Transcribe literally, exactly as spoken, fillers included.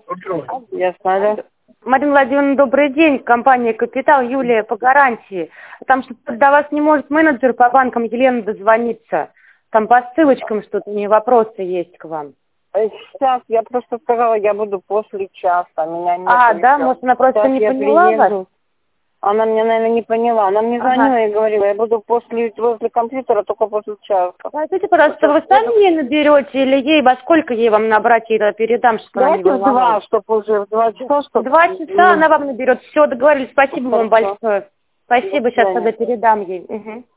Ясно, да? Марина Владимировна, добрый день. Компания «Капитал», Юлия по гарантии. Там что-то до вас не может менеджер по банкам Елена дозвониться. Там по ссылочкам что-то, у нее вопросы есть к вам. Сейчас, я просто сказала, я буду после часа, меня нет. А, да? Может, она просто Сейчас не я поняла вас? приеду. Она меня, наверное, не поняла. Она мне звонила Ага. и говорила, я буду после, возле компьютера только после часа. Скажите, пожалуйста, вы сами ей наберете или ей, во сколько ей вам набрать, я передам, чтобы она не Давайте в два, волновалась? чтобы уже в два часа, чтобы... Два часа она вам наберет. Все, договорились. Спасибо вам Хорошо. большое. Спасибо, До сейчас свидания. тогда передам ей. Угу.